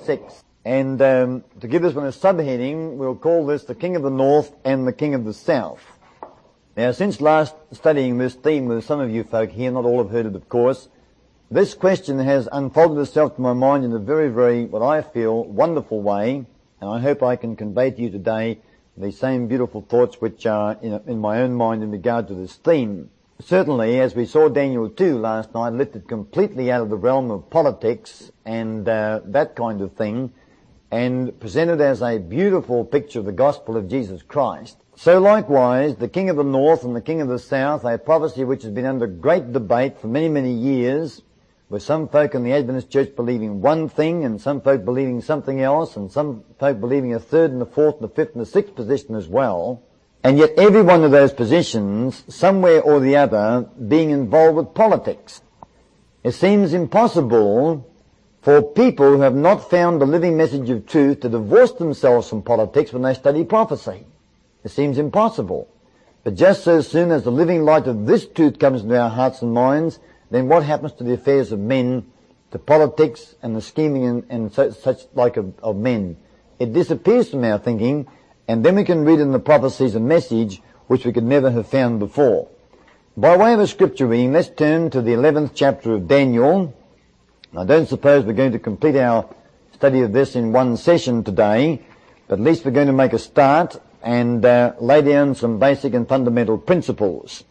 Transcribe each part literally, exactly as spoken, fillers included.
six. And um, to give this one a subheading, we'll call this the King of the North and the King of the South. Now, since last studying this theme with some of you folk here, not all have heard it, of course, this question has unfolded itself to my mind in a very, very, what I feel, wonderful way, and I hope I can convey to you today the same beautiful thoughts which are in, in my own mind in regard to this theme. Certainly, as we saw Daniel two last night, lifted completely out of the realm of politics and uh, that kind of thing, and presented as a beautiful picture of the gospel of Jesus Christ. So likewise, the King of the North and the King of the South, a prophecy which has been under great debate for many, many years, with some folk in the Adventist Church believing one thing and some folk believing something else and some folk believing a third and a fourth and a fifth and a sixth position as well. And yet every one of those positions, somewhere or the other, being involved with politics. It seems impossible for people who have not found the living message of truth to divorce themselves from politics when they study prophecy. It seems impossible. But just so soon as the living light of this truth comes into our hearts and minds, then what happens to the affairs of men, to politics and the scheming and, and such, such like of, of men? It disappears from our thinking, and then we can read in the prophecies a message which we could never have found before. By way of a scripture reading, let's turn to the eleventh chapter of Daniel. I don't suppose we're going to complete our study of this in one session today, but at least we're going to make a start and uh, lay down some basic and fundamental principles.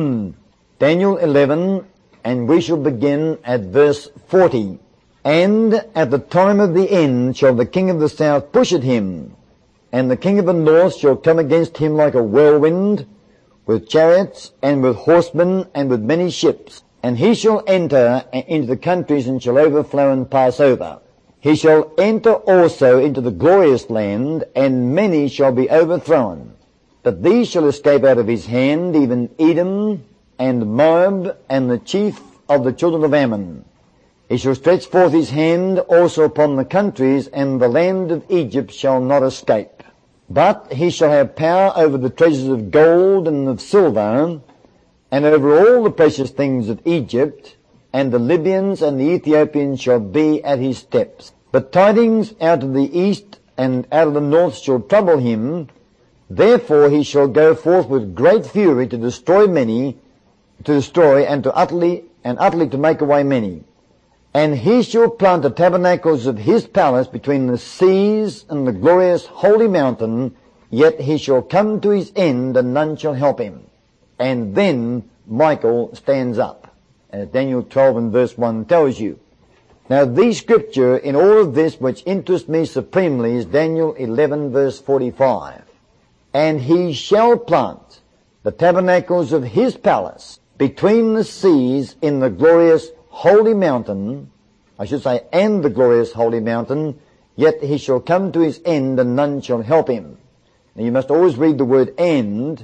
Daniel eleven, and we shall begin at verse forty. And at the time of the end shall the King of the South push at him, and the King of the North shall come against him like a whirlwind, with chariots and with horsemen and with many ships. And he shall enter into the countries and shall overflow and pass over. He shall enter also into the glorious land, and many shall be overthrown. But these shall escape out of his hand, even Edom and Moab and the chief of the children of Ammon. He shall stretch forth his hand also upon the countries, and the land of Egypt shall not escape. But he shall have power over the treasures of gold and of silver, and over all the precious things of Egypt, and the Libyans and the Ethiopians shall be at his steps. But tidings out of the east and out of the north shall trouble him. Therefore he shall go forth with great fury to destroy many, to destroy and to utterly and utterly to make away many. And he shall plant the tabernacles of his palace between the seas and the glorious holy mountain, yet he shall come to his end, and none shall help him. And then Michael stands up, as Daniel twelve and verse one tells you. Now the scripture in all of this which interests me supremely is Daniel eleven verse forty-five. And he shall plant the tabernacles of his palace between the seas in the glorious holy mountain, I should say, and the glorious holy mountain, yet he shall come to his end, and none shall help him. Now you must always read the word "and"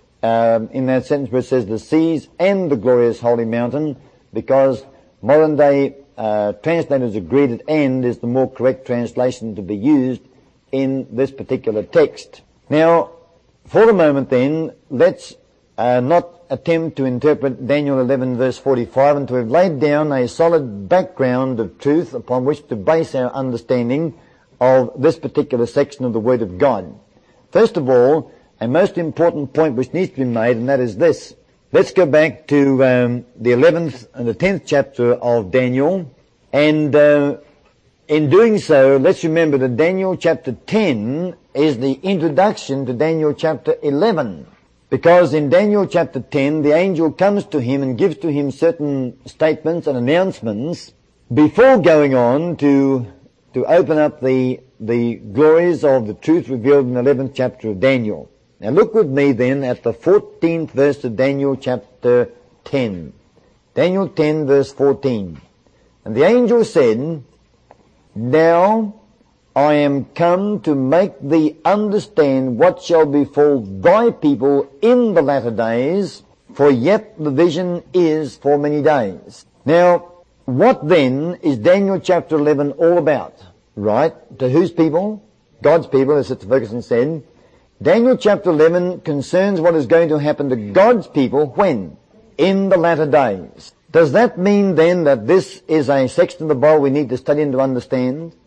Um, in that sentence where it says the seas and the glorious holy mountain, because modern day uh, translators agree that "and" is the more correct translation to be used in this particular text. Now, for the moment then, let's uh, not attempt to interpret Daniel eleven verse forty-five until we've laid down a solid background of truth upon which to base our understanding of this particular section of the Word of God. First of all, a most important point which needs to be made, and that is this. Let's go back to um, the eleventh and the tenth chapter of Daniel, and uh, in doing so, let's remember that Daniel chapter ten is the introduction to Daniel chapter eleven, because in Daniel chapter ten, the angel comes to him and gives to him certain statements and announcements before going on to to open up the the glories of the truth revealed in the eleventh chapter of Daniel. Now look with me then at the fourteenth verse of Daniel chapter ten. Daniel ten verse fourteen. And the angel said, Now I am come to make thee understand what shall befall thy people in the latter days, for yet the vision is for many days. Now, what then is Daniel chapter eleven all about? Right? To whose people? God's people, as Sister Ferguson said. Daniel chapter eleven concerns what is going to happen to God's people when? In the latter days. Does that mean then that this is a section of the Bible we need to study and to understand?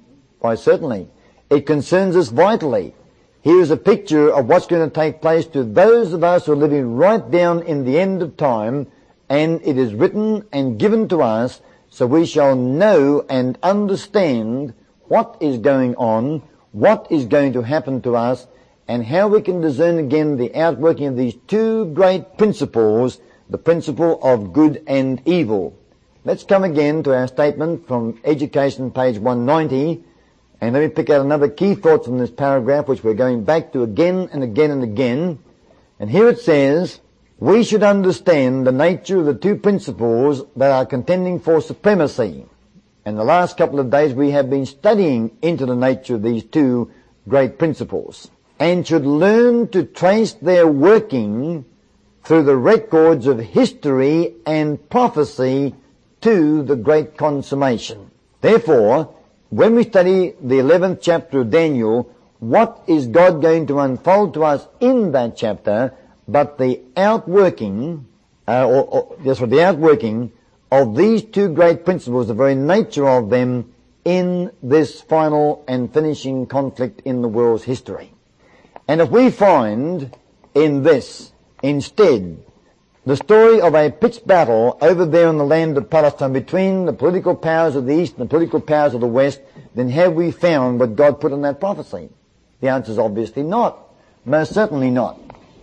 Why, certainly. It concerns us vitally. Here is a picture of what's going to take place to those of us who are living right down in the end of time, and it is written and given to us so we shall know and understand what is going on, what is going to happen to us, and how we can discern again the outworking of these two great principles, the principle of good and evil. Let's come again to our statement from Education, page one ninety, and let me pick out another key thought from this paragraph, which we're going back to again and again and again. And here it says, we should understand the nature of the two principles that are contending for supremacy. And the last couple of days we have been studying into the nature of these two great principles, and should learn to trace their working through the records of history and prophecy to the great consummation. Therefore, when we study the eleventh chapter of Daniel, what is God going to unfold to us in that chapter but the outworking, uh, or, or yes, or the outworking of these two great principles, the very nature of them in this final and finishing conflict in the world's history. And if we find in this, instead, the story of a pitched battle over there in the land of Palestine between the political powers of the East and the political powers of the West, then have we found what God put in that prophecy? The answer is obviously not. Most certainly not.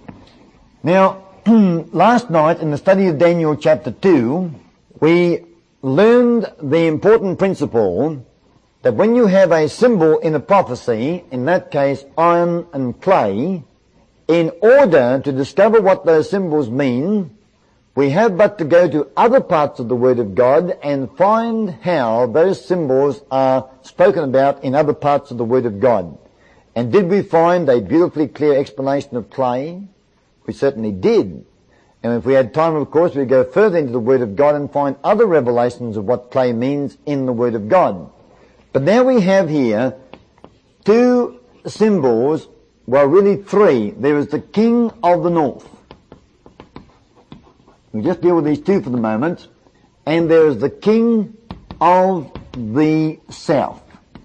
Now, last night in the study of Daniel chapter two, we learned the important principle that when you have a symbol in a prophecy, in that case iron and clay, in order to discover what those symbols mean, we have but to go to other parts of the Word of God and find how those symbols are spoken about in other parts of the Word of God. And did we find a beautifully clear explanation of clay? We certainly did. And if we had time, of course, we'd go further into the Word of God and find other revelations of what clay means in the Word of God. But now we have here two symbols, well, really three. There is the King of the North. We'll just deal with these two for the moment. And there is the King of the South.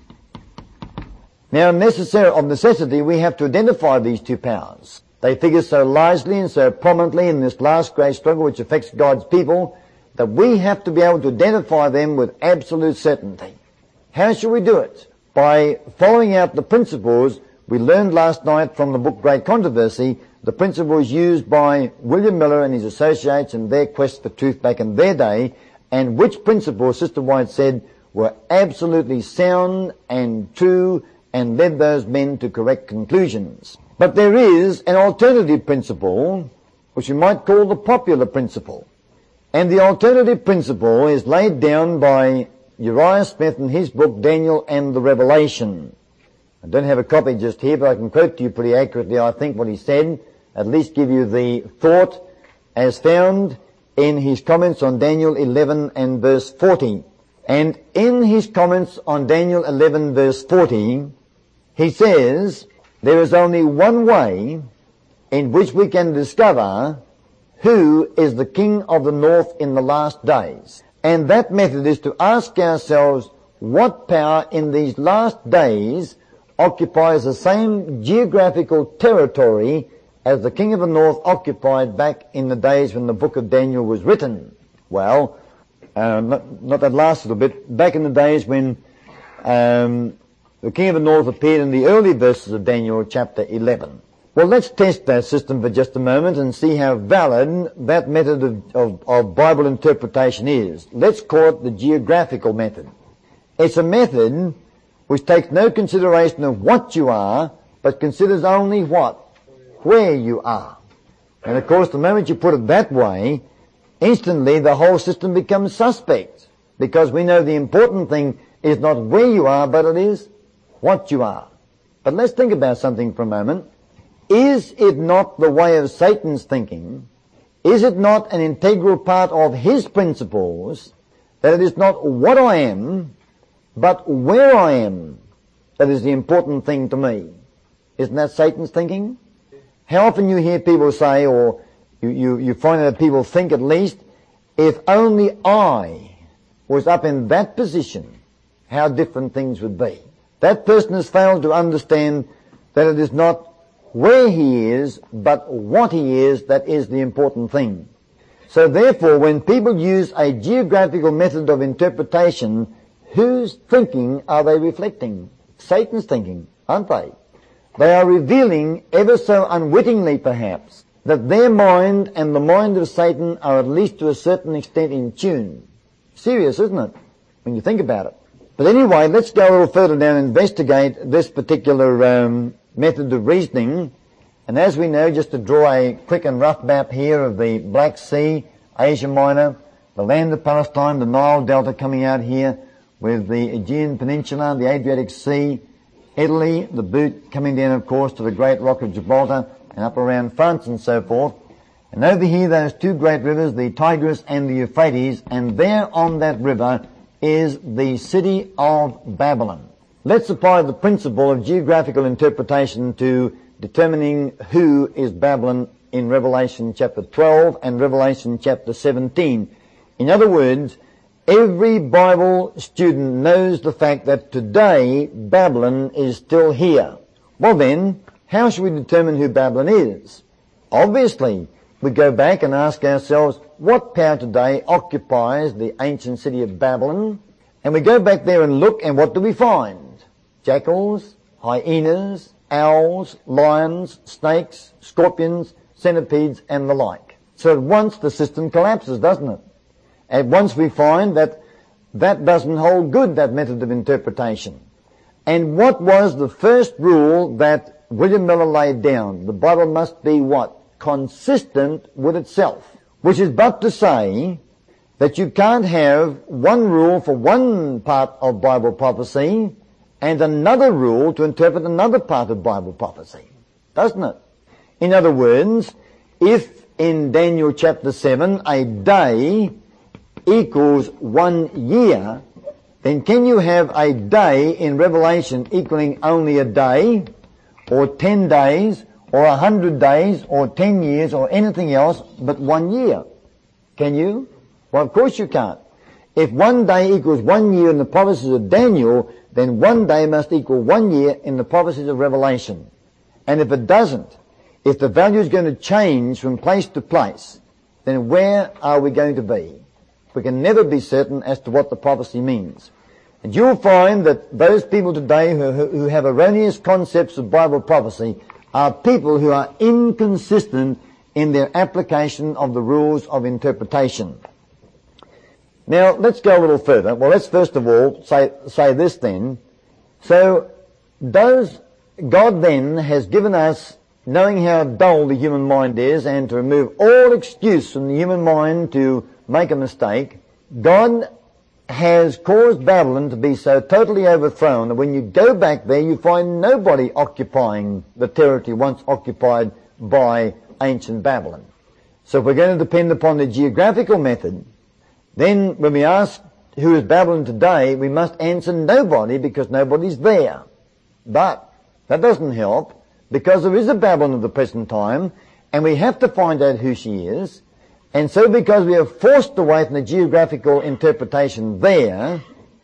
Now, necessary, of necessity, we have to identify these two powers. They figure so largely and so prominently in this last great struggle which affects God's people that we have to be able to identify them with absolute certainty. How shall we do it? By following out the principles we learned last night from the book Great Controversy, the principles used by William Miller and his associates in their quest for truth back in their day, and which principles, Sister White said, were absolutely sound and true and led those men to correct conclusions. But there is an alternative principle, which we might call the popular principle. And the alternative principle is laid down by Uriah Smith in his book Daniel and the Revelation. I don't have a copy just here, but I can quote to you pretty accurately, I think, what he said, at least give you the thought as found in his comments on Daniel eleven and verse forty. And in his comments on Daniel eleven verse forty, he says, there is only one way in which we can discover who is the King of the North in the last days. And that method is to ask ourselves what power in these last days occupies the same geographical territory as the King of the North occupied back in the days when the book of Daniel was written. Well, uh, not, not that last little bit, back in the days when um, the King of the North appeared in the early verses of Daniel chapter eleven. Well, let's test that system for just a moment and see how valid that method of, of, of Bible interpretation is. Let's call it the geographical method. It's a method which takes no consideration of what you are, but considers only what? Where you are. And of course, the moment you put it that way, instantly the whole system becomes suspect, because we know the important thing is not where you are, but it is what you are. But let's think about something for a moment. Is it not the way of Satan's thinking? Is it not an integral part of his principles that it is not what I am, but where I am that is the important thing to me? Isn't that Satan's thinking? How often you hear people say, or you, you, you find that people think at least, if only I was up in that position, how different things would be. That person has failed to understand that it is not where he is, but what he is that is the important thing. So therefore, when people use a geographical method of interpretation, whose thinking are they reflecting? Satan's thinking, aren't they? They are revealing, ever so unwittingly perhaps, that their mind and the mind of Satan are at least to a certain extent in tune. Serious, isn't it, when you think about it? But anyway, let's go a little further down and investigate this particular um, method of reasoning. And as we know, just to draw a quick and rough map here of the Black Sea, Asia Minor, the land of Palestine, the Nile Delta coming out here with the Aegean Peninsula, the Adriatic Sea, Italy, the boot coming down, of course, to the Great Rock of Gibraltar and up around France and so forth. And over here, those two great rivers, the Tigris and the Euphrates, and there on that river is the city of Babylon. Let's apply the principle of geographical interpretation to determining who is Babylon in Revelation chapter twelve and Revelation chapter seventeen. In other words, every Bible student knows the fact that today Babylon is still here. Well then, how should we determine who Babylon is? Obviously, we go back and ask ourselves, what power today occupies the ancient city of Babylon? And we go back there and look, and what do we find? Jackals, hyenas, owls, lions, snakes, scorpions, centipedes, and the like. So at once the system collapses, doesn't it? At once we find that that doesn't hold good, that method of interpretation. And what was the first rule that William Miller laid down? The Bible must be what? Consistent with itself. Which is but to say that you can't have one rule for one part of Bible prophecy and another rule to interpret another part of Bible prophecy. Doesn't it? In other words, if in Daniel chapter seven a day equals one year, then can you have a day in Revelation equaling only a day, or ten days, or a hundred days, or ten years, or anything else but one year? Can you? Well, of course you can't. If one day equals one year in the prophecies of Daniel, then one day must equal one year in the prophecies of Revelation. And if it doesn't, if the value is going to change from place to place, then where are we going to be? We can never be certain as to what the prophecy means. And you'll find that those people today who, who have erroneous concepts of Bible prophecy are people who are inconsistent in their application of the rules of interpretation. Now, let's go a little further. Well, let's first of all say, say this then. So, does God then has given us, knowing how dull the human mind is, and to remove all excuse from the human mind to make a mistake, God has caused Babylon to be so totally overthrown that when you go back there you find nobody occupying the territory once occupied by ancient Babylon. So if we're going to depend upon the geographical method, then when we ask who is Babylon today, we must answer nobody, because nobody's there. But that doesn't help, because there is a Babylon of the present time, and we have to find out who she is. And so because we are forced away from the geographical interpretation there,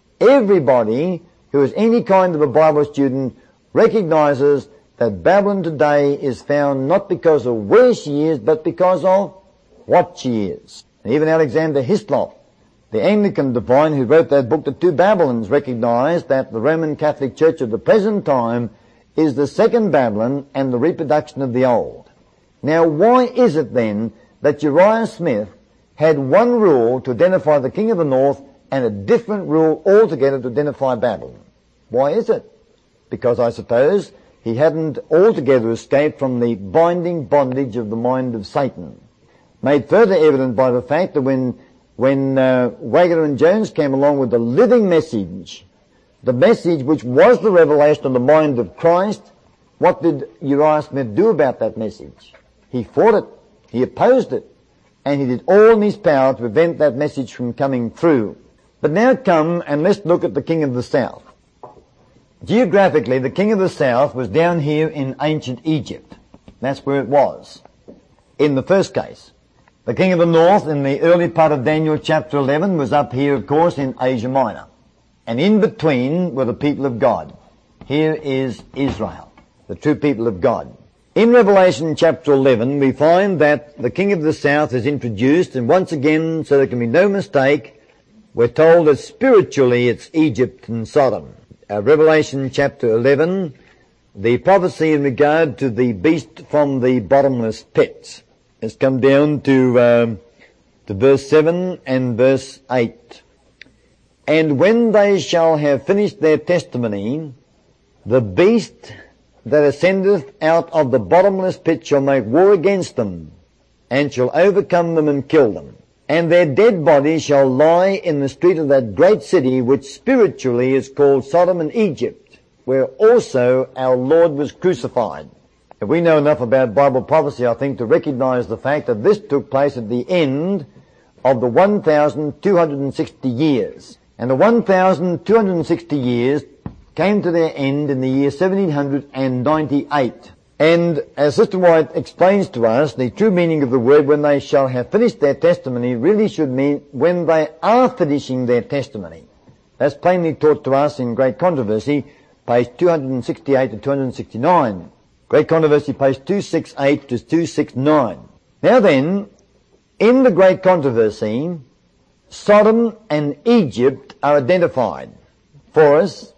everybody who is any kind of a Bible student recognizes that Babylon today is found not because of where she is, but because of what she is. And even Alexander Hislop, the Anglican divine who wrote that book, The Two Babylons, recognized that the Roman Catholic Church of the present time is the second Babylon and the reproduction of the old. Now, why is it then that Uriah Smith had one rule to identify the king of the north and a different rule altogether to identify Babylon? Why is it? Because I suppose he hadn't altogether escaped from the binding bondage of the mind of Satan. Made further evident by the fact that when when uh, Wagner and Jones came along with the living message, the message which was the revelation of the mind of Christ, what did Uriah Smith do about that message? He fought it. He opposed it, and he did all in his power to prevent that message from coming through. But now come and let's look at the king of the south. Geographically, the king of the south was down here in ancient Egypt. That's where it was, in the first case. The king of the north, in the early part of Daniel chapter eleven, was up here, of course, in Asia Minor. And in between were the people of God. Here is Israel, the true people of God. In Revelation chapter eleven, we find that the king of the south is introduced, and once again, so there can be no mistake, we're told that spiritually it's Egypt and Sodom. Uh, Revelation chapter eleven, the prophecy in regard to the beast from the bottomless pit has come down to, um, to verse seven and verse eight. And when they shall have finished their testimony, the beast that ascendeth out of the bottomless pit shall make war against them, and shall overcome them and kill them. And their dead bodies shall lie in the street of that great city, which spiritually is called Sodom and Egypt, where also our Lord was crucified. If we know enough about Bible prophecy, I think, to recognize the fact that this took place at the end of the one thousand two hundred sixty years. And the one thousand two hundred sixty years came to their end in the year seventeen ninety-eight. And as Sister White explains to us, the true meaning of the word when they shall have finished their testimony really should mean when they are finishing their testimony. That's plainly taught to us in Great Controversy, page two sixty-eight to two sixty-nine. Great Controversy, page two sixty-eight to two sixty-nine. Now then, in the Great Controversy, Sodom and Egypt are identified for us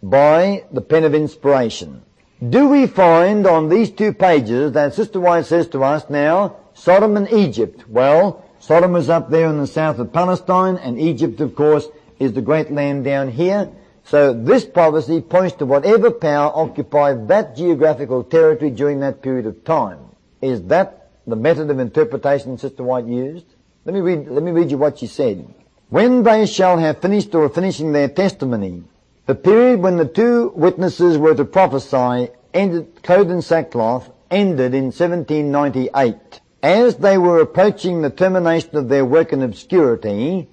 by the pen of inspiration. Do we find on these two pages that Sister White says to us now, Sodom and Egypt? Well, Sodom is up there in the south of Palestine, and Egypt, of course, is the great land down here. So this prophecy points to whatever power occupied that geographical territory during that period of time. Is that the method of interpretation Sister White used? Let me read, let me read you what she said. When they shall have finished or are finishing their testimony, the period when the two witnesses were to prophesy, ended, clothed in sackcloth, ended in seventeen ninety-eight. As they were approaching the termination of their work in obscurity,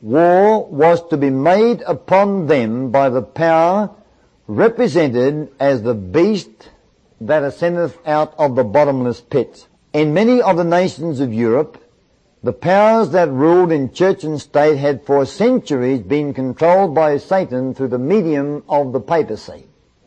war was to be made upon them by the power represented as the beast that ascendeth out of the bottomless pit. In many of the nations of Europe, the powers that ruled in church and state had for centuries been controlled by Satan through the medium of the papacy.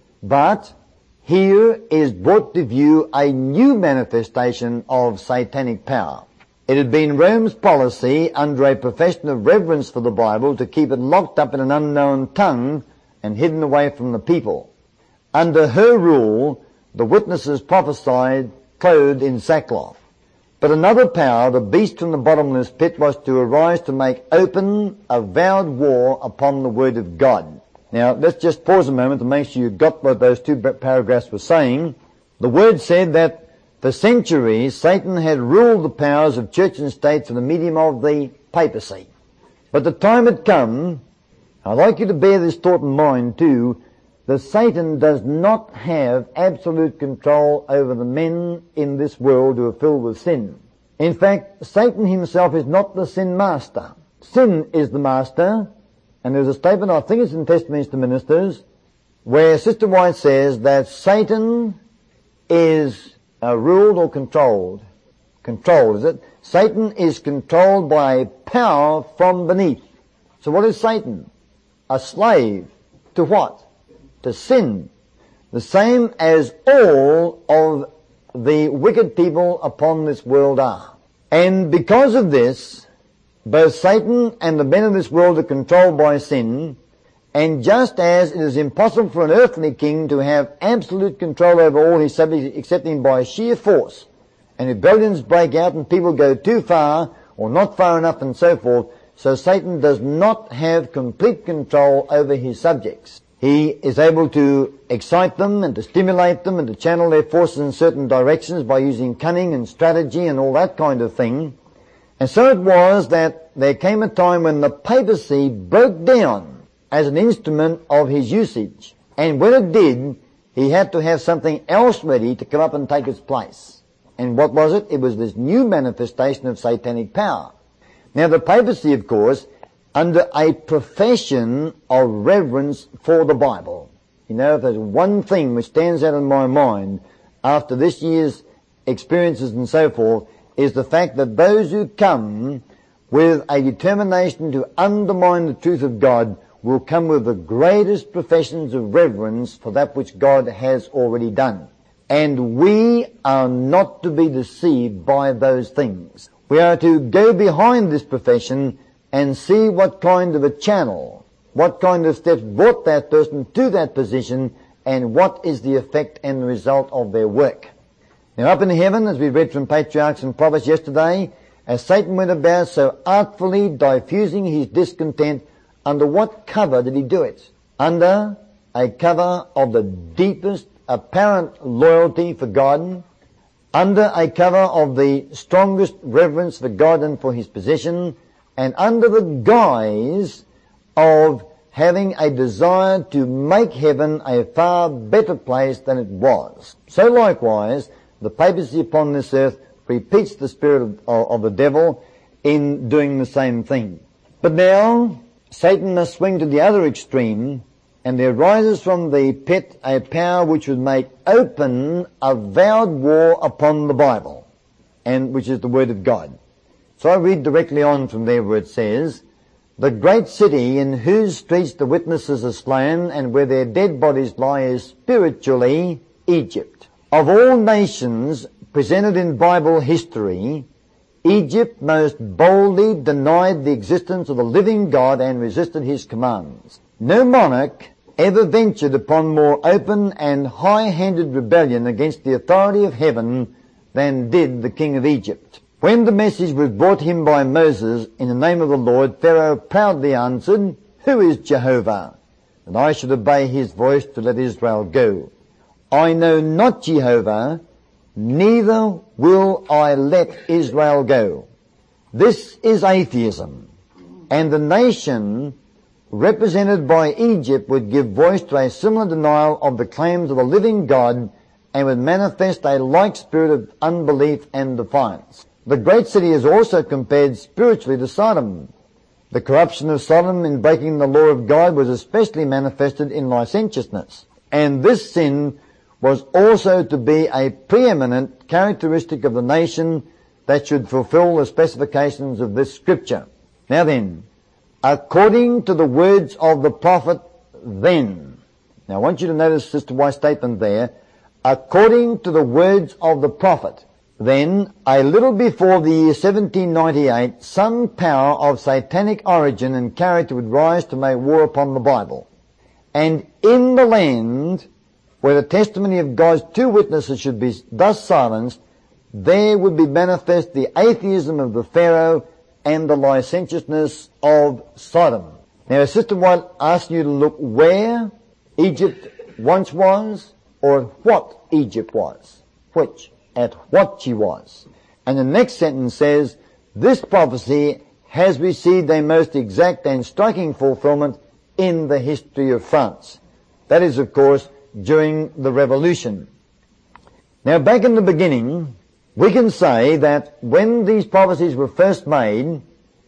But here is brought to view a new manifestation of satanic power. It had been Rome's policy, under a profession of reverence for the Bible, to keep it locked up in an unknown tongue and hidden away from the people. Under her rule, the witnesses prophesied clothed in sackcloth. But another power, the beast from the bottomless pit, was to arise to make open, avowed war upon the Word of God. Now, let's just pause a moment to make sure you got what those two paragraphs were saying. The Word said that for centuries, Satan had ruled the powers of church and state through the medium of the papacy. But the time had come, I'd like you to bear this thought in mind too, that Satan does not have absolute control over the men in this world who are filled with sin. In fact, Satan himself is not the sin master. Sin is the master, and there's a statement, I think it's in Testimonies to Ministers, where Sister White says that Satan is uh, ruled or controlled. Controlled, is it? Satan is controlled by a power from beneath. So what is Satan? A slave to what? To sin, the same as all of the wicked people upon this world are. And because of this, both Satan and the men of this world are controlled by sin, and just as it is impossible for an earthly king to have absolute control over all his subjects except him by sheer force, and rebellions break out and people go too far or not far enough and so forth, so Satan does not have complete control over his subjects. He is able to excite them and to stimulate them and to channel their forces in certain directions by using cunning and strategy and all that kind of thing. And so it was that there came a time when the papacy broke down as an instrument of his usage. And when it did, he had to have something else ready to come up and take its place. And what was it? It was this new manifestation of satanic power. Now the papacy, of course, under a profession of reverence for the Bible. You know, if there's one thing which stands out in my mind after this year's experiences and so forth, is the fact that those who come with a determination to undermine the truth of God will come with the greatest professions of reverence for that which God has already done. And we are not to be deceived by those things. We are to go behind this profession and see what kind of a channel, what kind of steps brought that person to that position, and what is the effect and the result of their work. Now up in heaven, as we read from Patriarchs and Prophets yesterday, as Satan went about so artfully diffusing his discontent, under what cover did he do it? Under a cover of the deepest apparent loyalty for God, under a cover of the strongest reverence for God and for his position, and under the guise of having a desire to make heaven a far better place than it was. So likewise, the papacy upon this earth repeats the spirit of, of the devil in doing the same thing. But now, Satan must swing to the other extreme, and there rises from the pit a power which would make open a vowed war upon the Bible, and which is the Word of God. So I read directly on from there where it says, "The great city in whose streets the witnesses are slain and where their dead bodies lie is spiritually Egypt. Of all nations presented in Bible history, Egypt most boldly denied the existence of the living God and resisted his commands. No monarch ever ventured upon more open and high-handed rebellion against the authority of heaven than did the king of Egypt. When the message was brought him by Moses in the name of the Lord, Pharaoh proudly answered, 'Who is Jehovah, that I should obey his voice to let Israel go? I know not Jehovah, neither will I let Israel go.' This is atheism, and the nation represented by Egypt would give voice to a similar denial of the claims of the living God and would manifest a like spirit of unbelief and defiance. The great city is also compared spiritually to Sodom. The corruption of Sodom in breaking the law of God was especially manifested in licentiousness, and this sin was also to be a preeminent characteristic of the nation that should fulfill the specifications of this scripture. Now then, according to the words of the prophet then. Now I want you to notice Sister White's statement there. According to the words of the prophet then, a little before the year seventeen ninety-eight, some power of satanic origin and character would rise to make war upon the Bible. And in the land where the testimony of God's two witnesses should be thus silenced, there would be manifest the atheism of the Pharaoh and the licentiousness of Sodom. Now, Sister White asks you to look where Egypt once was, or what Egypt was. Which? At what she was. And the next sentence says, this prophecy has received a most exact and striking fulfillment in the history of France. That is, of course, during the Revolution. Now, back in the beginning, we can say that when these prophecies were first made,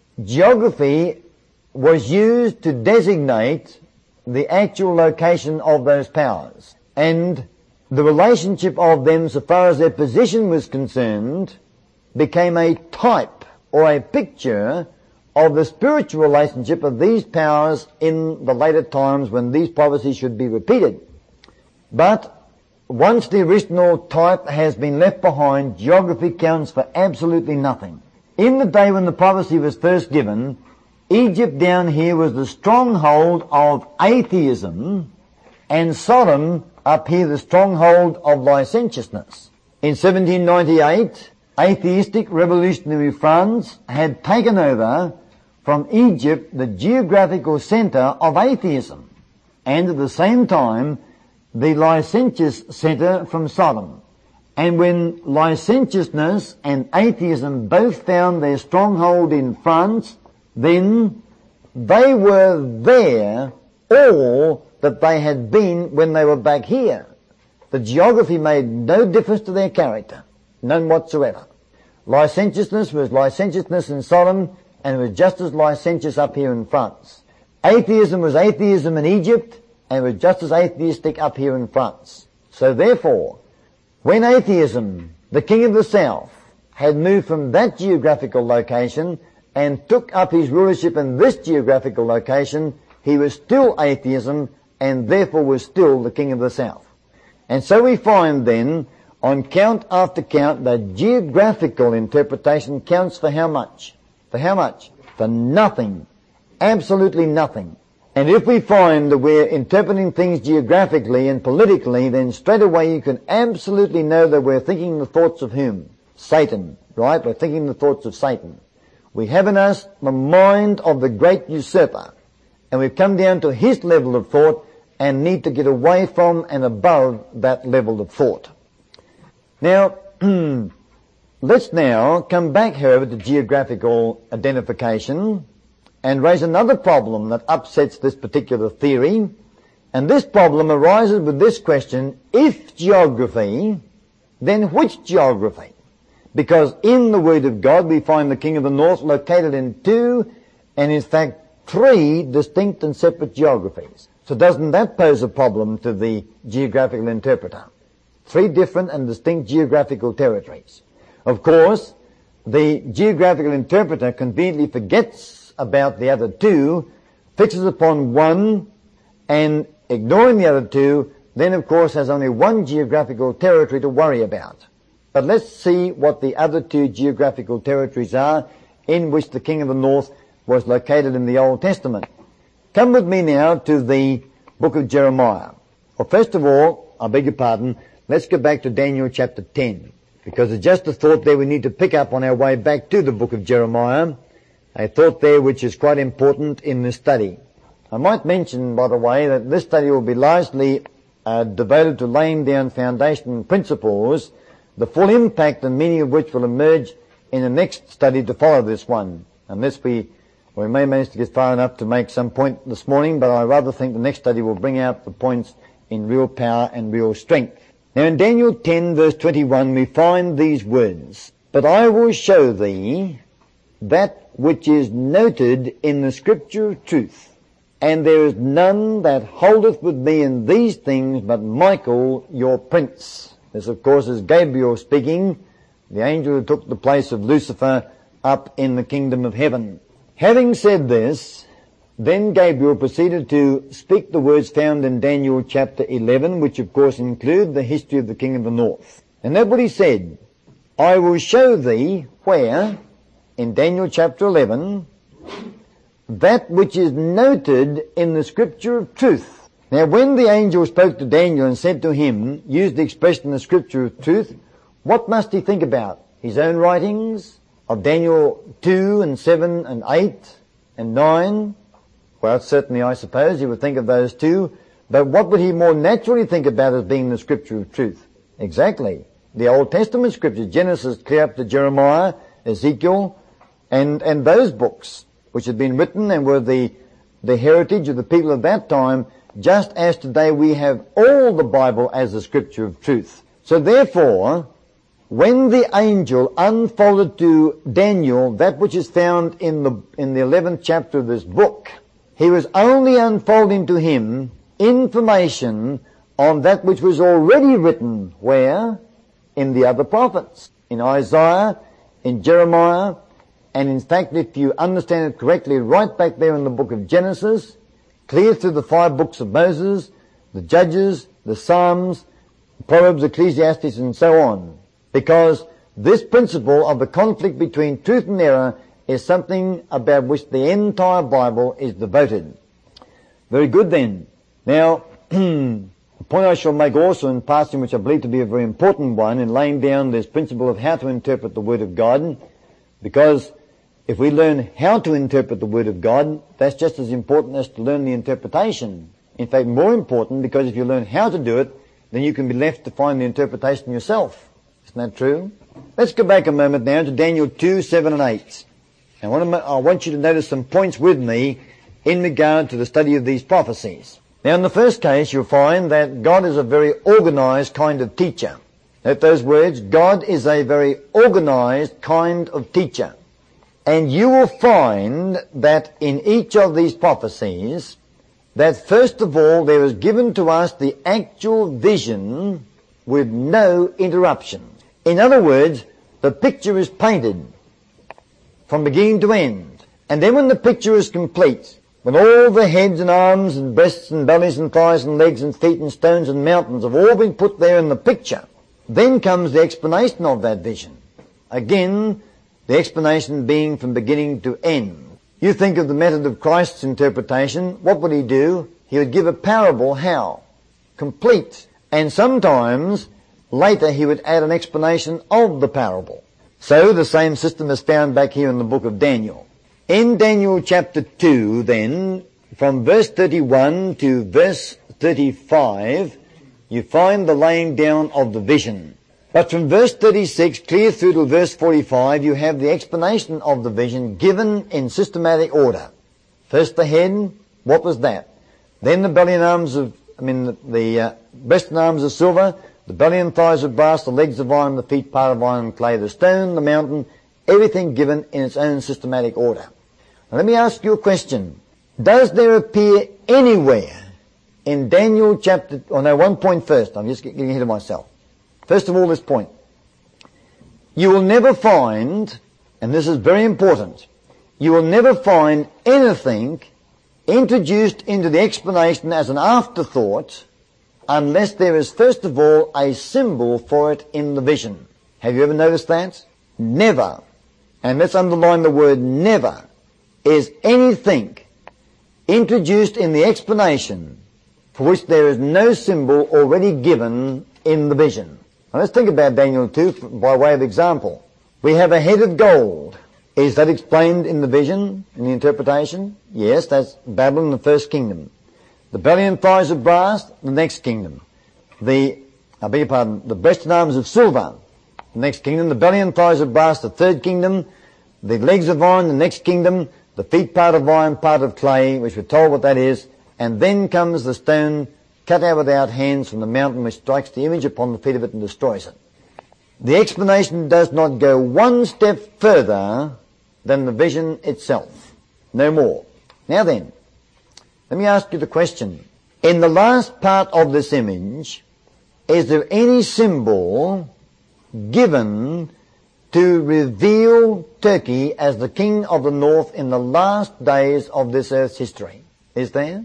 geography was used to designate the actual location of those powers. And the relationship of them, so far as their position was concerned, became a type or a picture of the spiritual relationship of these powers in the later times when these prophecies should be repeated. But once the original type has been left behind, geography counts for absolutely nothing. In the day when the prophecy was first given, Egypt down here was the stronghold of atheism, and Sodom up here the stronghold of licentiousness. In seventeen ninety-eight, atheistic revolutionary France had taken over from Egypt the geographical center of atheism, and at the same time the licentious center from Sodom. And when licentiousness and atheism both found their stronghold in France, then they were there all that they had been when they were back here. The geography made no difference to their character, none whatsoever. Licentiousness was licentiousness in Sodom, and it was just as licentious up here in France. Atheism was atheism in Egypt, and it was just as atheistic up here in France. So therefore, when atheism, the king of the south, had moved from that geographical location and took up his rulership in this geographical location, he was still atheism and therefore was still the king of the south. And so we find then, on count after count, that geographical interpretation counts for how much? For how much? For nothing. Absolutely nothing. And if we find that we're interpreting things geographically and politically, then straight away you can absolutely know that we're thinking the thoughts of whom? Satan, right? We're thinking the thoughts of Satan. We have in us the mind of the great usurper, and we've come down to his level of thought and need to get away from and above that level of thought. Now, let's now come back, however, to geographical identification and raise another problem that upsets this particular theory. And this problem arises with this question: if geography, then which geography? Because in the Word of God we find the King of the North located in two, and in fact three distinct and separate geographies. So doesn't that pose a problem to the geographical interpreter? Three different and distinct geographical territories. Of course, the geographical interpreter conveniently forgets about the other two, fixes upon one, and ignoring the other two, then of course has only one geographical territory to worry about. But let's see what the other two geographical territories are in which the King of the North was located in the Old Testament. Come with me now to the book of Jeremiah. Well, first of all, I beg your pardon, let's go back to Daniel chapter ten, because there's just a thought there we need to pick up on our way back to the book of Jeremiah. A thought there which is quite important in this study. I might mention, by the way, that this study will be largely uh, devoted to laying down foundation principles, the full impact and meaning of which will emerge in the next study to follow this one. Unless we, we may manage to get far enough to make some point this morning, but I rather think the next study will bring out the points in real power and real strength. Now in Daniel ten verse twenty-one we find these words: "But I will show thee that which is noted in the scripture of truth, and there is none that holdeth with me in these things but Michael your prince." This of course is Gabriel speaking, the angel who took the place of Lucifer up in the kingdom of heaven. Having said this, then Gabriel proceeded to speak the words found in Daniel chapter eleven, which of course include the history of the King of the North. And that's what he said: "I will show thee," where? In Daniel chapter eleven, "that which is noted in the scripture of truth." Now when the angel spoke to Daniel and said to him, used the expression the scripture of truth, what must he think about? His own writings of Daniel two and seven and eight and nine? Well, certainly I suppose he would think of those two, but what would he more naturally think about as being the scripture of truth? Exactly. The Old Testament scriptures, Genesis clear up to Jeremiah, Ezekiel, and, and those books which had been written and were the, the heritage of the people of that time, just as today we have all the Bible as the scripture of truth. So therefore, when the angel unfolded to Daniel that which is found in the, in the eleventh chapter of this book, he was only unfolding to him information on that which was already written, where? In the other prophets, in Isaiah, in Jeremiah, and in fact, if you understand it correctly, right back there in the book of Genesis, clear through the five books of Moses, the Judges, the Psalms, Proverbs, Ecclesiastes, and so on. Because this principle of the conflict between truth and error is something about which the entire Bible is devoted. Very good then. Now, the point I shall make also in passing, which I believe to be a very important one in laying down this principle of how to interpret the Word of God, because if we learn how to interpret the Word of God, that's just as important as to learn the interpretation. In fact, more important, because if you learn how to do it, then you can be left to find the interpretation yourself. Isn't that true? Let's go back a moment now to Daniel two, seven and eight. I want, to, I want you to notice some points with me in regard to the study of these prophecies. Now in the first case, you'll find that God is a very organized kind of teacher. Note those words: God is a very organized kind of teacher. And you will find that in each of these prophecies, that first of all there is given to us the actual vision with no interruption. In other words, the picture is painted from beginning to end. And then when the picture is complete, when all the heads and arms and breasts and bellies and thighs and legs and feet and stones and mountains have all been put there in the picture, then comes the explanation of that vision. Again, the explanation being from beginning to end. You think of the method of Christ's interpretation, what would he do? He would give a parable. How? Complete. And sometimes later he would add an explanation of the parable. So the same system is found back here in the book of Daniel. In Daniel chapter two, then, from verse thirty-one to verse thirty-five, you find the laying down of the vision. But from verse thirty-six clear through to verse forty-five, you have the explanation of the vision given in systematic order. First the head, what was that? Then the belly and arms of, I mean the, the uh, breast and arms of silver, the belly and thighs of brass, the legs of iron, the feet part of iron and clay, the stone, the mountain, everything given in its own systematic order. Now let me ask you a question. Does there appear anywhere in Daniel chapter, oh no, one point first, I'm just getting ahead of myself. First of all, this point. You will never find, and this is very important, you will never find anything introduced into the explanation as an afterthought unless there is first of all a symbol for it in the vision. Have you ever noticed that? Never, and let's underline the word never, is anything introduced in the explanation for which there is no symbol already given in the vision. Now let's think about Daniel two by way of example. We have a head of gold. Is that explained in the vision, in the interpretation? Yes, that's Babylon, the first kingdom. The belly and thighs of brass, the next kingdom. The, I beg your pardon, the breast and arms of silver, the next kingdom. The belly and thighs of brass, the third kingdom. The legs of iron, the next kingdom. The feet part of iron, part of clay, which we're told what that is. And then comes the stone cut out without hands from the mountain, which strikes the image upon the feet of it and destroys it. The explanation does not go one step further than the vision itself. No more. Now then, let me ask you the question. In the last part of this image, is there any symbol given to reveal Turkey as the king of the north in the last days of this earth's history? Is there?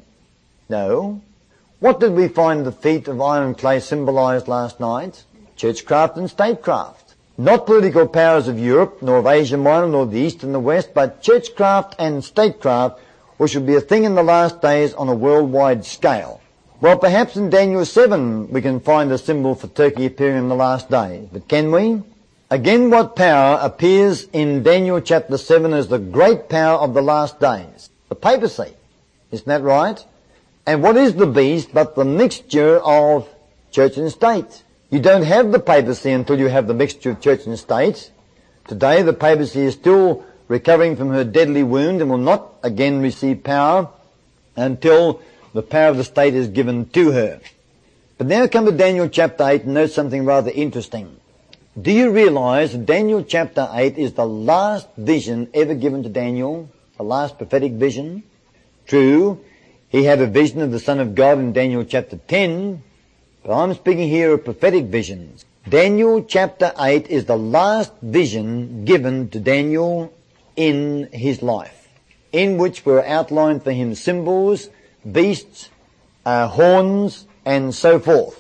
No. What did we find the feet of iron and clay symbolized last night? Churchcraft and statecraft. Not political powers of Europe, nor of Asia Minor, nor the East and the West, but churchcraft and statecraft, which would be a thing in the last days on a worldwide scale. Well, perhaps in Daniel seven we can find a symbol for Turkey appearing in the last days. But can we? Again, what power appears in Daniel chapter seven as the great power of the last days? The papacy. Isn't that right? And what is the beast but the mixture of church and state? You don't have the papacy until you have the mixture of church and state. Today the papacy is still recovering from her deadly wound and will not again receive power until the power of the state is given to her. But now come to Daniel chapter eight and note something rather interesting. Do you realize that Daniel chapter eight is the last vision ever given to Daniel? The last prophetic vision? True, he had a vision of the Son of God in Daniel chapter ten, but I'm speaking here of prophetic visions. Daniel chapter eight is the last vision given to Daniel in his life, in which were outlined for him symbols, beasts, uh, horns, and so forth.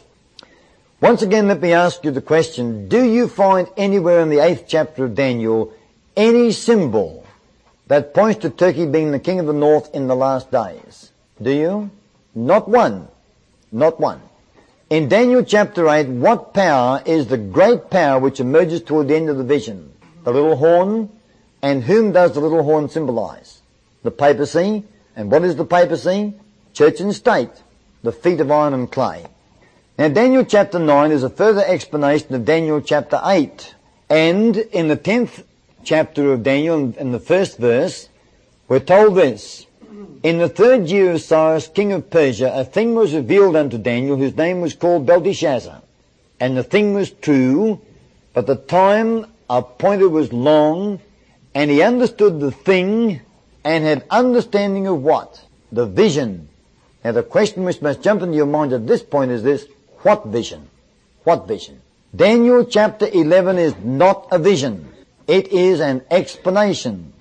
Once again, let me ask you the question, do you find anywhere in the eighth chapter of Daniel any symbol that points to Turkey being the king of the north in the last days? Do you? Not one. Not one. In Daniel chapter eight, what power is the great power which emerges toward the end of the vision? The little horn. And whom does the little horn symbolize? The papacy. And what is the papacy? Church and state. The feet of iron and clay. Now Daniel chapter nine is a further explanation of Daniel chapter eight. And in the tenth chapter of Daniel, in the first verse, we're told this. In the third year of Cyrus, king of Persia, a thing was revealed unto Daniel, whose name was called Belteshazzar. And the thing was true, but the time appointed was long, and he understood the thing, and had understanding of what? The vision. Now the question which must jump into your mind at this point is this: what vision? What vision? Daniel chapter eleven is not a vision. It is an explanation.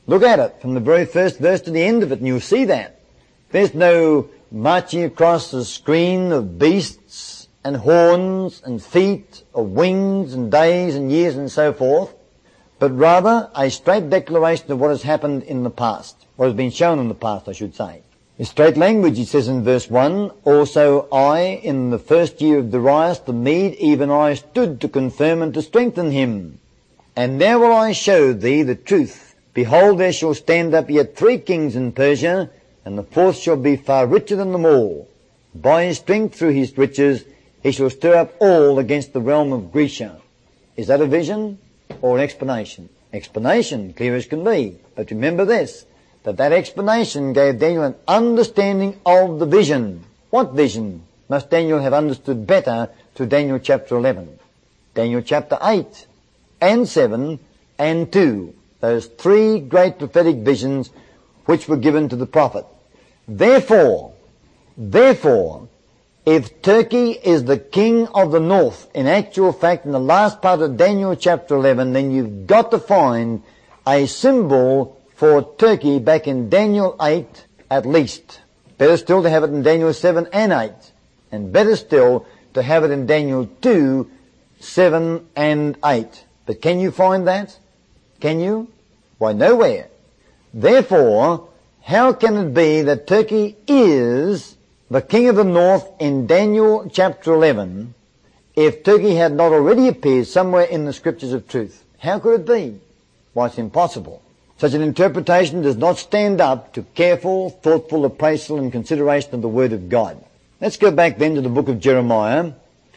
Look at it from the very first verse to the end of it and you'll see that. There's no marching across the screen of beasts and horns and feet of wings and days and years and so forth, but rather a straight declaration of what has happened in the past, what has been shown in the past, I should say. In straight language, he says in verse one, also I, in the first year of Darius the Mede, even I stood to confirm and to strengthen him. And now will I show thee the truth. Behold, there shall stand up yet three kings in Persia, and the fourth shall be far richer than them all. By his strength through his riches, he shall stir up all against the realm of Grecia. Is that a vision or an explanation? Explanation, clear as can be. But remember this, that that explanation gave Daniel an understanding of the vision. What vision must Daniel have understood better to Daniel chapter eleven? Daniel chapter eight and seven and two. Those three great prophetic visions which were given to the prophet. Therefore, therefore, if Turkey is the king of the north, in actual fact in the last part of Daniel chapter eleven, then you've got to find a symbol for Turkey back in Daniel eight at least. Better still to have it in Daniel seven and eight. And better still to have it in Daniel two, seven and eight. But can you find that? Can you? Why, nowhere. Therefore, how can it be that Turkey is the king of the north in Daniel chapter eleven if Turkey had not already appeared somewhere in the scriptures of truth? How could it be? Why, it's impossible. Such an interpretation does not stand up to careful, thoughtful appraisal and consideration of the Word of God. Let's go back then to the book of Jeremiah,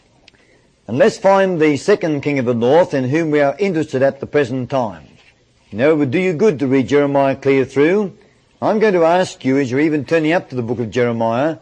and let's find the second king of the north in whom we are interested at the present time. You know, it would do you good to read Jeremiah clear through. I'm going to ask you, as you're even turning up to the book of Jeremiah,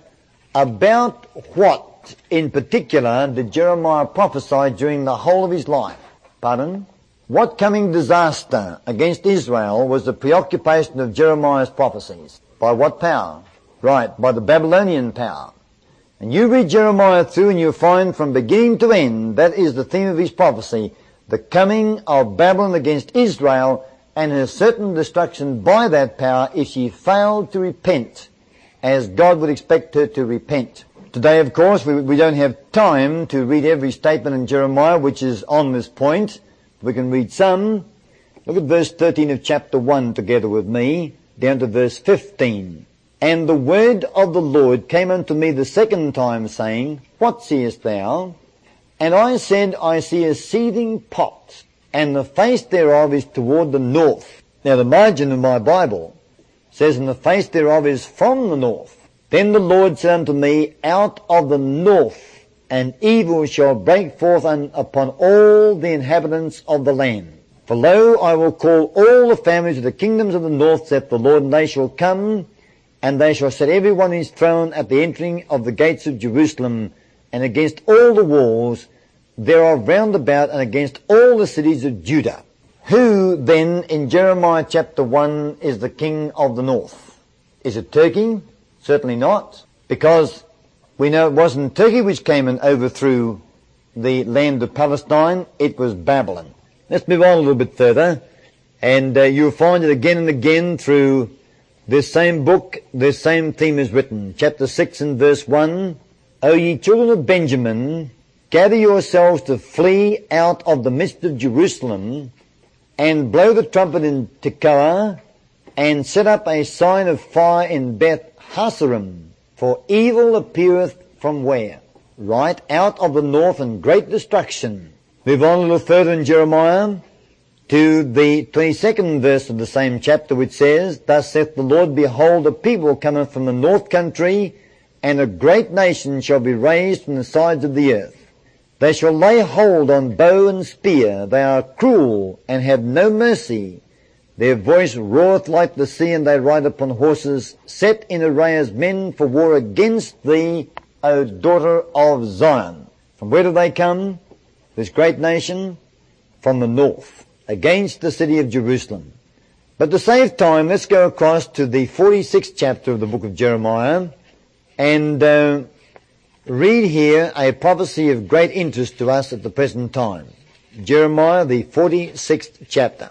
about what in particular did Jeremiah prophesy during the whole of his life? Pardon? What coming disaster against Israel was the preoccupation of Jeremiah's prophecies? By what power? Right, by the Babylonian power. And you read Jeremiah through and you'll find from beginning to end, that is the theme of his prophecy, the coming of Babylon against Israel and her certain destruction by that power if she failed to repent, as God would expect her to repent. Today, of course, we, we don't have time to read every statement in Jeremiah which is on this point. We can read some. Look at verse thirteen of chapter one together with me, down to verse fifteen. And the word of the Lord came unto me the second time, saying, What seest thou? And I said, I see a seething pot, and the face thereof is toward the north. Now the margin of my Bible says, and the face thereof is from the north. Then the Lord said unto me, Out of the north and evil shall break forth un, upon all the inhabitants of the land. For lo, I will call all the families of the kingdoms of the north, saith the Lord, and they shall come, and they shall set every one his throne at the entering of the gates of Jerusalem, and against all the walls thereof round about, and against all the cities of Judah. Who then in Jeremiah chapter one is the king of the north? Is it Turkey? Certainly not, because we know it wasn't Turkey which came and overthrew the land of Palestine, it was Babylon. Let's move on a little bit further, and uh, you'll find it again and again through this same book, this same theme is written. Chapter six and verse one, O ye children of Benjamin, gather yourselves to flee out of the midst of Jerusalem, and blow the trumpet in Tekoa, and set up a sign of fire in Beth Hasarim. For evil appeareth from where? Right out of the north, and great destruction. Move on a little further in Jeremiah to the twenty-second verse of the same chapter, which says, Thus saith the Lord, Behold, a people cometh from the north country, and a great nation shall be raised from the sides of the earth. They shall lay hold on bow and spear. They are cruel, and have no mercy. Their voice roareth like the sea, and they ride upon horses, set in array as men for war against thee, O daughter of Zion. From where do they come? This great nation? From the north, against the city of Jerusalem. But to save time, let's go across to the forty-sixth chapter of the book of Jeremiah, and uh, read here a prophecy of great interest to us at the present time. Jeremiah, the forty-sixth chapter.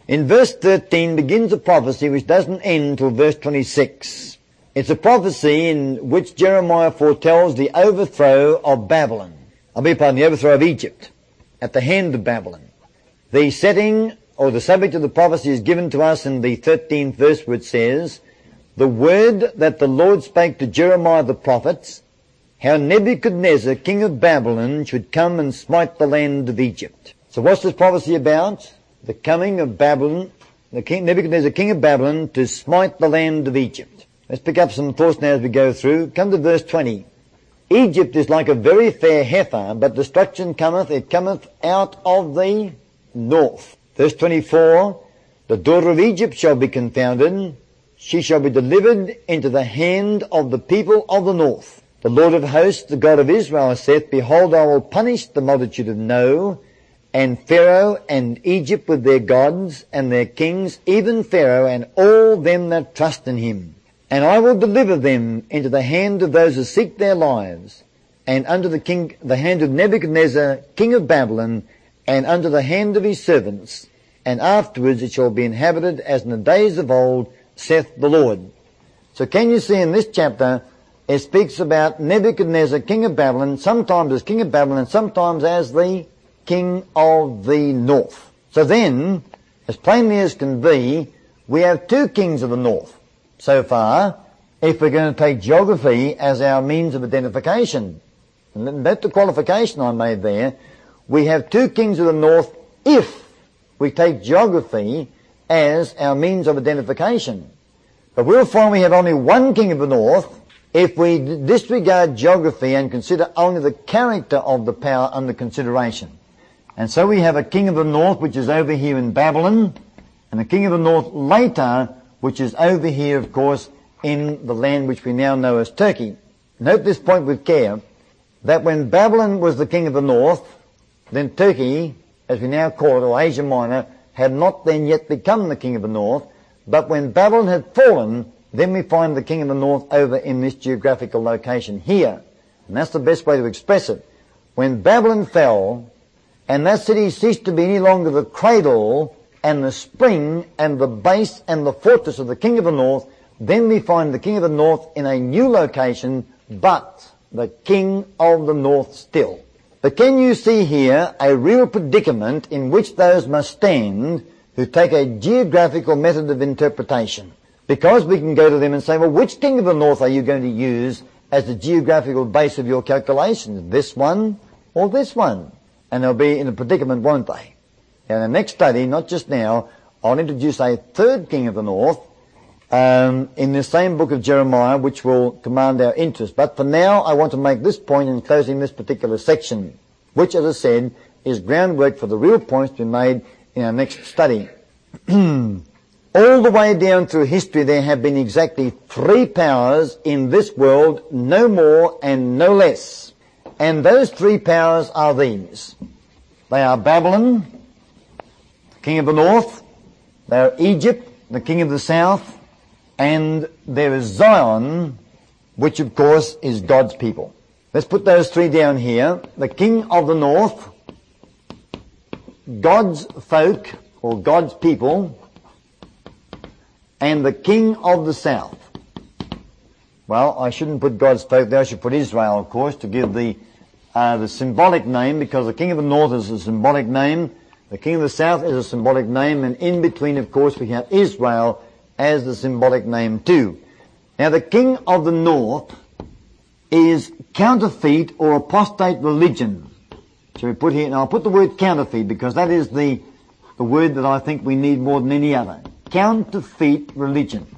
In verse thirteen begins a prophecy which doesn't end till verse twenty-six. It's a prophecy in which Jeremiah foretells the overthrow of Babylon. I beg your pardon, the overthrow of Egypt at the hand of Babylon. The setting or the subject of the prophecy is given to us in the thirteenth verse, where it says, "The word that the Lord spake to Jeremiah the prophet, how Nebuchadnezzar, king of Babylon, should come and smite the land of Egypt." So what's this prophecy about? The coming of Babylon, the king, Nebuchadnezzar, king of Babylon, to smite the land of Egypt. Let's pick up some thoughts now as we go through. Come to verse twenty. "Egypt is like a very fair heifer, but destruction cometh, it cometh out of the north." Verse twenty-four, "The daughter of Egypt shall be confounded, she shall be delivered into the hand of the people of the north. The Lord of hosts, the God of Israel, saith, Behold, I will punish the multitude of No, and Pharaoh and Egypt with their gods and their kings, even Pharaoh and all them that trust in him. And I will deliver them into the hand of those who seek their lives, and unto the king, the hand of Nebuchadnezzar, king of Babylon, and unto the hand of his servants. And afterwards it shall be inhabited as in the days of old, saith the Lord." So can you see in this chapter, it speaks about Nebuchadnezzar, king of Babylon, sometimes as king of Babylon, sometimes as the king of the north. So then, as plainly as can be, we have two kings of the north so far, if we're going to take geography as our means of identification. And that's the qualification I made there. We have two kings of the north if we take geography as our means of identification. But we'll find we have only one king of the north if we disregard geography and consider only the character of the power under consideration. And so we have a king of the north which is over here in Babylon, and a king of the north later which is over here, of course, in the land which we now know as Turkey. Note this point with care, that when Babylon was the king of the north, then Turkey, as we now call it, or Asia Minor, had not then yet become the king of the north, but when Babylon had fallen, then we find the king of the north over in this geographical location here. And that's the best way to express it. When Babylon fell, and that city ceased to be any longer the cradle and the spring and the base and the fortress of the king of the north, then we find the king of the north in a new location, but the king of the north still. But can you see here a real predicament in which those must stand who take a geographical method of interpretation? Because we can go to them and say, well, which king of the north are you going to use as the geographical base of your calculations? This one or this one? And they'll be in a predicament, won't they? Now, in the next study, not just now, I'll introduce a third king of the north um, in the same book of Jeremiah, which will command our interest. But for now, I want to make this point in closing this particular section, which, as I said, is groundwork for the real points to be made in our next study. All the way down through history, there have been exactly three powers in this world, no more and no less. And those three powers are these. They are Babylon, the king of the north, they are Egypt, the king of the south, and there is Zion, which of course is God's people. Let's put those three down here. The king of the north, God's folk, or God's people, and the king of the south. Well, I shouldn't put God's folk there, I should put Israel, of course, to give the uh, the symbolic name, because the king of the north is a symbolic name, the king of the south is a symbolic name, and in between, of course, we have Israel as the symbolic name too. Now, the king of the north is counterfeit or apostate religion. So we put here, and I'll put the word counterfeit because that is the, the word that I think we need more than any other. Counterfeit religion.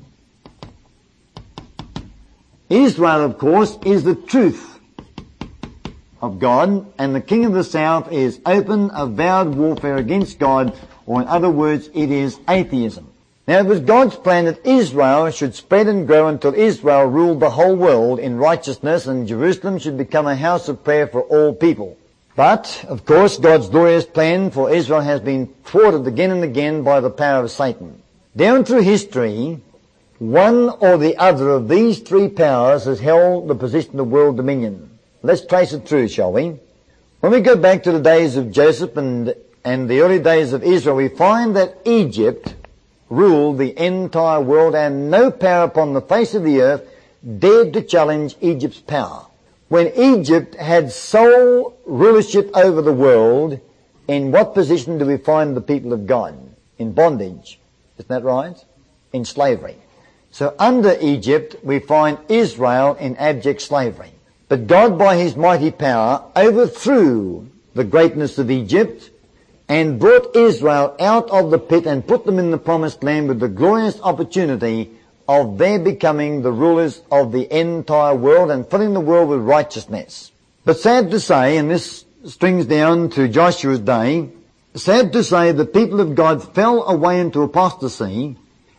Israel, of course, is the truth of God, and the king of the south is open, avowed warfare against God, or in other words, it is atheism. Now, it was God's plan that Israel should spread and grow until Israel ruled the whole world in righteousness, and Jerusalem should become a house of prayer for all people. But, of course, God's glorious plan for Israel has been thwarted again and again by the power of Satan. Down through history, one or the other of these three powers has held the position of world dominion. Let's trace it through, shall we? When we go back to the days of Joseph and and the early days of Israel, we find that Egypt ruled the entire world, and no power upon the face of the earth dared to challenge Egypt's power. When Egypt had sole rulership over the world, in what position do we find the people of God? In bondage. Isn't that right? In slavery. So under Egypt, we find Israel in abject slavery. But God, by his mighty power, overthrew the greatness of Egypt and brought Israel out of the pit and put them in the promised land with the glorious opportunity of their becoming the rulers of the entire world and filling the world with righteousness. But sad to say, and this strings down to Joshua's day, sad to say the people of God fell away into apostasy,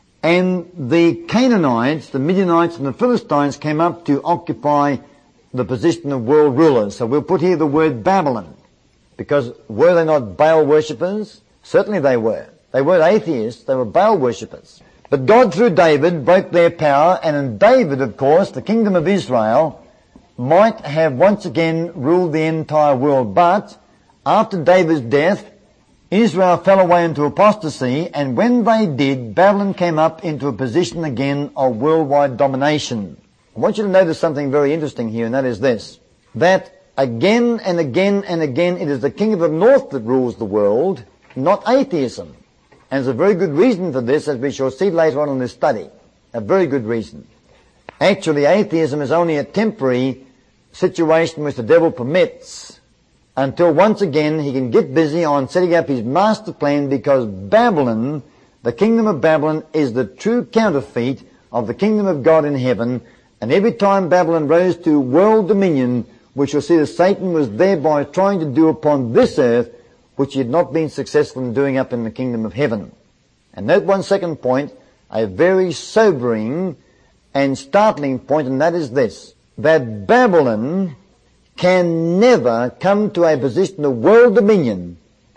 and the Canaanites, the Midianites and the Philistines came up to occupy the position of world rulers. So we'll put here the word Babylon, because were they not Baal worshippers? Certainly they were. They weren't atheists, they were Baal worshippers. But God, through David, broke their power, and in David, of course, the kingdom of Israel might have once again ruled the entire world. But after David's death, Israel fell away into apostasy, and when they did, Babylon came up into a position again of worldwide domination. I want you to notice something very interesting here, and that is this, that again and again and again it is the king of the north that rules the world, not atheism. And there's a very good reason for this, as we shall see later on in this study. A very good reason. Actually, atheism is only a temporary situation which the devil permits until once again he can get busy on setting up his master plan, because Babylon, the kingdom of Babylon, is the true counterfeit of the kingdom of God in heaven. And every time Babylon rose to world dominion, we shall see that Satan was thereby trying to do upon this earth which he had not been successful in doing up in the kingdom of heaven. And note one second point, a very sobering and startling point, and that is this, that Babylon can never come to a position of world dominion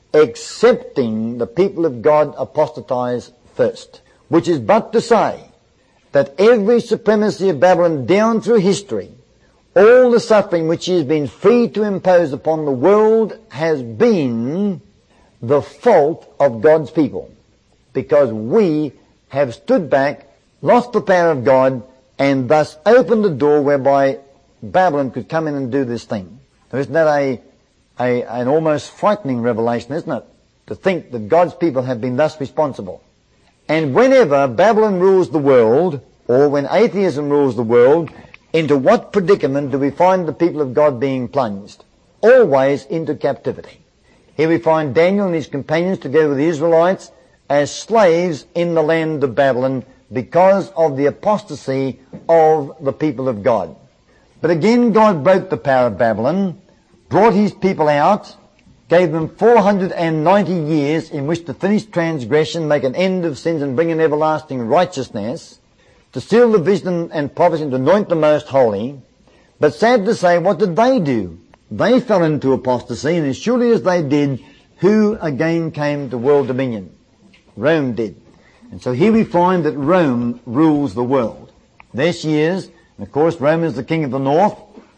excepting the people of God apostatize first, which is but to say that every supremacy of Babylon down through history, all the suffering which he has been free to impose upon the world, has been the fault of God's people, because we have stood back, lost the power of God, and thus opened the door whereby Babylon could come in and do this thing. Now, isn't that a, a an almost frightening revelation, isn't it? To think that God's people have been thus responsible. And whenever Babylon rules the world, or when atheism rules the world, into what predicament do we find the people of God being plunged? Always into captivity. Here we find Daniel and his companions together with the Israelites as slaves in the land of Babylon because of the apostasy of the people of God. But again, God broke the power of Babylon, brought his people out, gave them four hundred ninety years in which to finish transgression, make an end of sins, and bring in everlasting righteousness, to seal the vision and prophecy, and to anoint the most holy. But sad to say, what did they do? They fell into apostasy, and as surely as they did, who again came to world dominion? Rome did. And so here we find that Rome rules the world. There she is. And of course, Rome is the king of the north.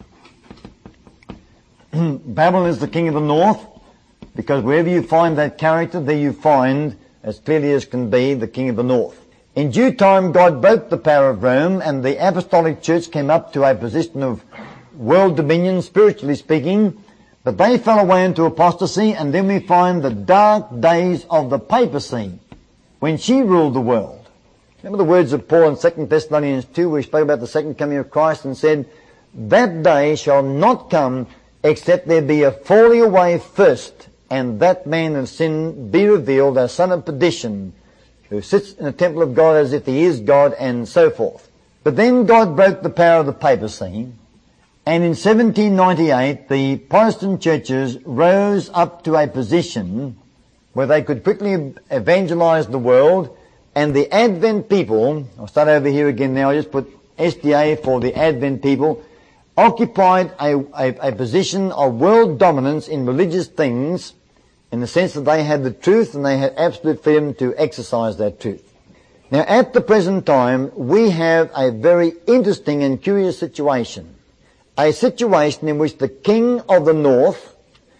Babylon is the king of the north, because wherever you find that character, there you find, as clearly as can be, the king of the north. In due time, God broke the power of Rome, and the apostolic church came up to a position of world dominion, spiritually speaking, but they fell away into apostasy, and then we find the dark days of the papacy, when she ruled the world. Remember the words of Paul in Second Thessalonians two, where he spoke about the second coming of Christ and said, "That day shall not come except there be a falling away first, and that man of sin be revealed, a son of perdition, who sits in the temple of God as if he is God," and so forth. But then God broke the power of the papacy, and in seventeen ninety-eight the Protestant churches rose up to a position where they could quickly evangelize the world, and the Advent people, I'll start over here again now, I'll just put S D A for the Advent people, occupied a, a, a position of world dominance in religious things, in the sense that they had the truth and they had absolute freedom to exercise that truth. Now, at the present time, we have a very interesting and curious situation. A situation in which the king of the north,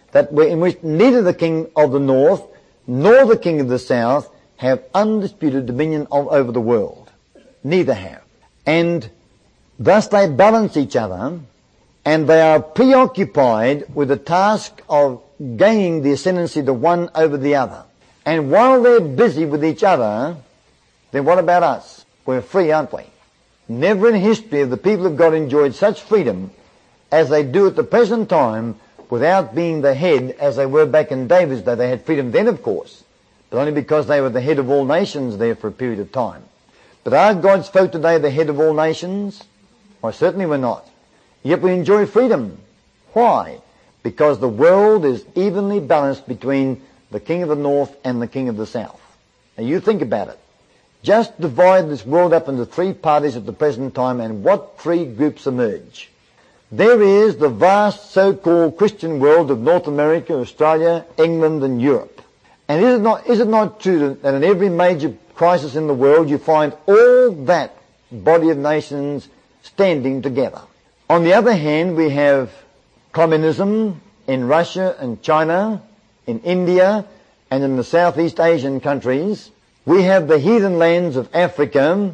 that in which neither the king of the north nor the king of the south have undisputed dominion of, over the world. Neither have. And thus they balance each other, and they are preoccupied with the task of gaining the ascendancy to one over the other. And while they're busy with each other, then what about us? We're free, aren't we? Never in history have the people of God enjoyed such freedom as they do at the present time without being the head as they were back in David's day. They had freedom then, of course, but only because they were the head of all nations there for a period of time. But are God's folk today the head of all nations? Why, certainly we're not. Yet we enjoy freedom. Why? Because the world is evenly balanced between the king of the north and the king of the south. Now you think about it. Just divide this world up into three parties at the present time, and what three groups emerge? There is the vast so-called Christian world of North America, Australia, England and Europe. And is it not, is it not true that in every major crisis in the world you find all that body of nations standing together? On the other hand, we have communism in Russia and China, in India and in the Southeast Asian countries. We have the heathen lands of Africa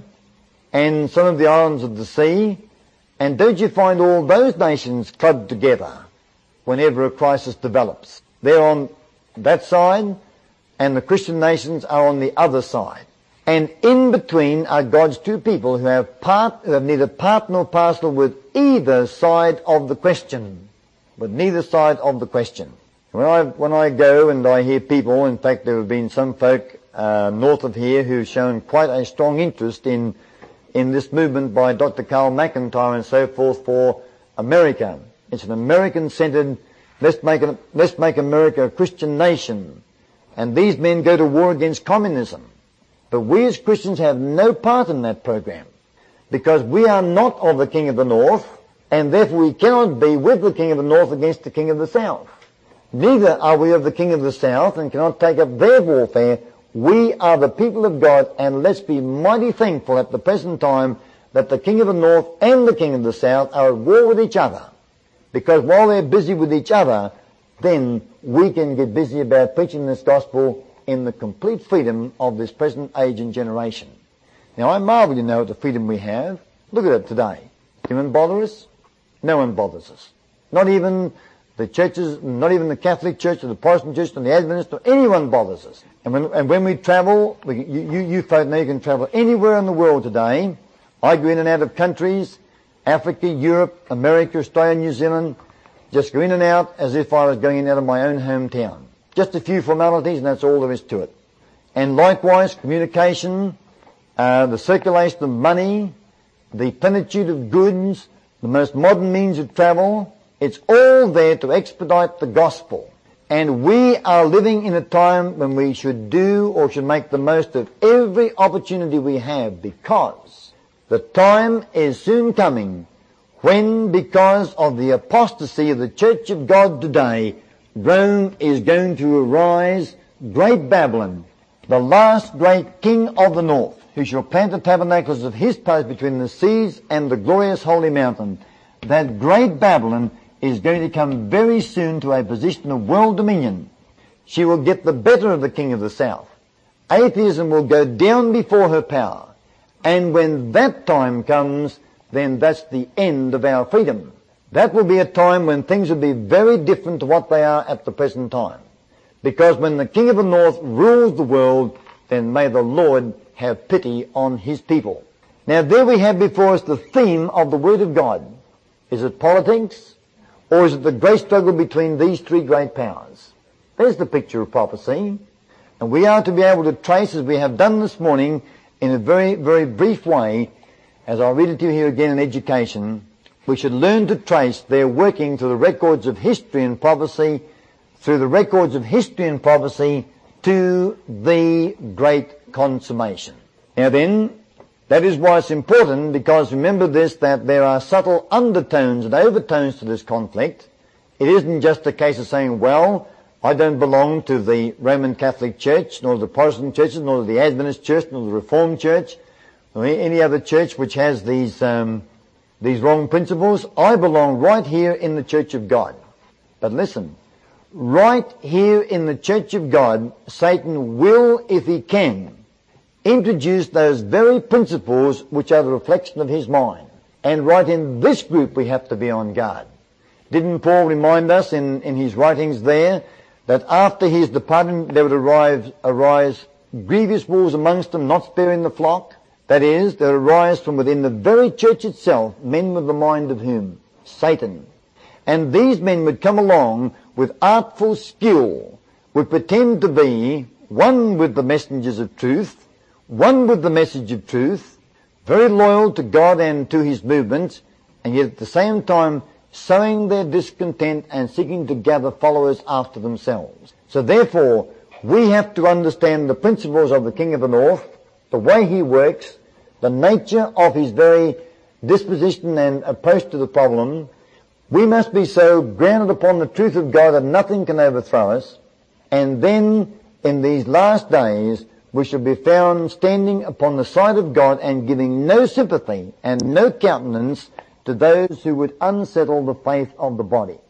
and some of the islands of the sea. And don't you find all those nations clubbed together whenever a crisis develops? They're on that side, and the Christian nations are on the other side. And in between are God's two people who have part, who have neither part nor parcel with either side of the question. With neither side of the question. When I, when I go and I hear people, in fact there have been some folk uh, north of here who've shown quite a strong interest in in this movement by Doctor Carl McIntyre and so forth for America. It's an American-centered, let's make, it, let's make America a Christian nation. And these men go to war against communism. But we as Christians have no part in that program, because we are not of the king of the north, and therefore we cannot be with the king of the north against the king of the south. Neither are we of the king of the south and cannot take up their warfare. We are the people of God, and let's be mighty thankful at the present time that the king of the north and the king of the south are at war with each other. Because while they're busy with each other, then we can get busy about preaching this gospel in the complete freedom of this present age and generation. Now I marvel, you know, at the freedom we have. Look at it today. Anyone bother us? No one bothers us. Not even the churches, not even the Catholic Church or the Protestant Church or the Adventist or anyone bothers us. And when, and when we travel, we, you, you, you folk know you can travel anywhere in the world today. I go in and out of countries, Africa, Europe, America, Australia, New Zealand, just go in and out as if I was going in and out of my own hometown. Just a few formalities and that's all there is to it. And likewise, communication, uh, the circulation of money, the plenitude of goods, the most modern means of travel, it's all there to expedite the gospel. And we are living in a time when we should do or should make the most of every opportunity we have, because the time is soon coming when, because of the apostasy of the Church of God today, Rome is going to arise, great Babylon, the last great king of the north, who shall plant the tabernacles of his place between the seas and the glorious holy mountain. That great Babylon is going to come very soon to a position of world dominion. She will get the better of the king of the south. Atheism will go down before her power. And when that time comes, then that's the end of our freedom. That will be a time when things will be very different to what they are at the present time. Because when the king of the north rules the world, then may the Lord have pity on his people. Now there we have before us the theme of the Word of God. Is it politics? Or is it the great struggle between these three great powers? There's the picture of prophecy. And we are to be able to trace, as we have done this morning, in a very, very brief way, as I'll read it to you here again in education, we should learn to trace their working through the records of history and prophecy, through the records of history and prophecy, to the great consummation. Now then, that is why it's important, because remember this, that there are subtle undertones and overtones to this conflict. It isn't just a case of saying, well, I don't belong to the Roman Catholic Church, nor the Protestant churches, nor the Adventist Church, nor the Reformed Church, or any other church which has these um, these wrong principles. I belong right here in the Church of God. But listen, right here in the Church of God, Satan will, if he can, introduce those very principles which are the reflection of his mind. And right in this group we have to be on guard. Didn't Paul remind us in, in his writings there that after his departing there would arise, arise grievous wolves amongst them, not sparing the flock? That is, there arise from within the very church itself men with the mind of whom? Satan. And these men would come along with artful skill, would pretend to be one with the messengers of truth, one with the message of truth, very loyal to God and to his movements, and yet at the same time sowing their discontent and seeking to gather followers after themselves. So therefore, we have to understand the principles of the King of the North, the way he works, the nature of his very disposition and approach to the problem. We must be so grounded upon the truth of God that nothing can overthrow us. And then, in these last days, we shall be found standing upon the side of God and giving no sympathy and no countenance to those who would unsettle the faith of the body.